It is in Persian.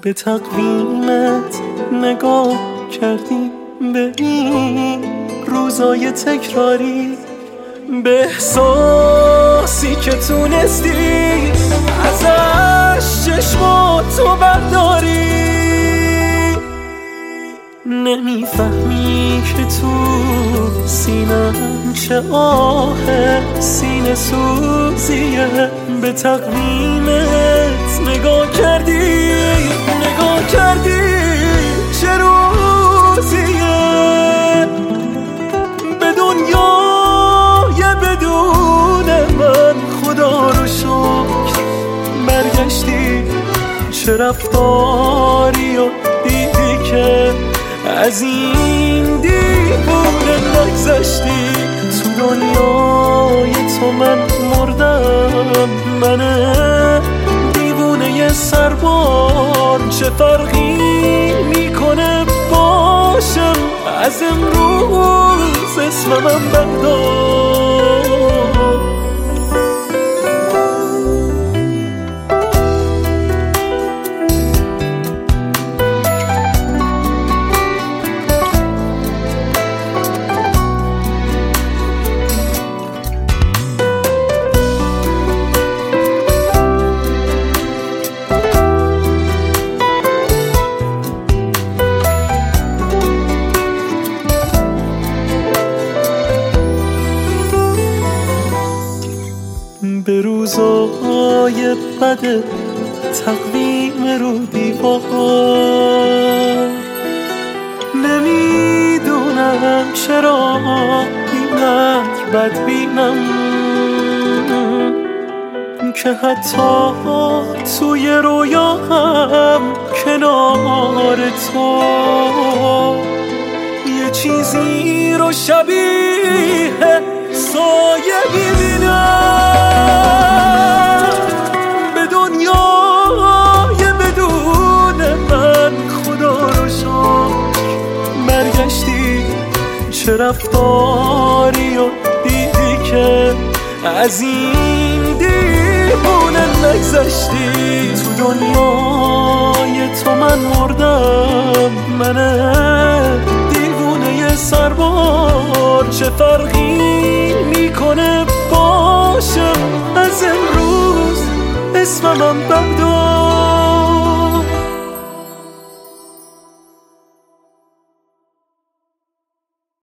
به تقویمت نگاه کردی، به این روزای تکراری، به احساسی که تونستی ازش چشماتو برداری. نمیفهمی که تو سینم چه آه سینه سوزیه، به تقویمت نگاه کردی چه روزیه، به دنیای بدون من خدا رو شکر برگشتی. چه رفتاری و دیدی که از این دیوونه نگذشتی. تو دنیای تو من مردم، من دیوونه سربار. چه فرقی میکنه باشم از امروز اسمم بردار. به روزای بد تقویم رو دیوار، نمیدونم چرا اینقدر بدبینم که حتی توی رویاهم کنار تو یه چیزی رو شبیه سایه میبینم. به دنیای بدون من خدا رو شکر برگشتی. چه رفتاری و دیدی که از این دیوونه نگذشتی. تو دنیای تو من مردم، من دیوونه سربار. چه فرقی میکنه باشم از امروز اسمم بردار.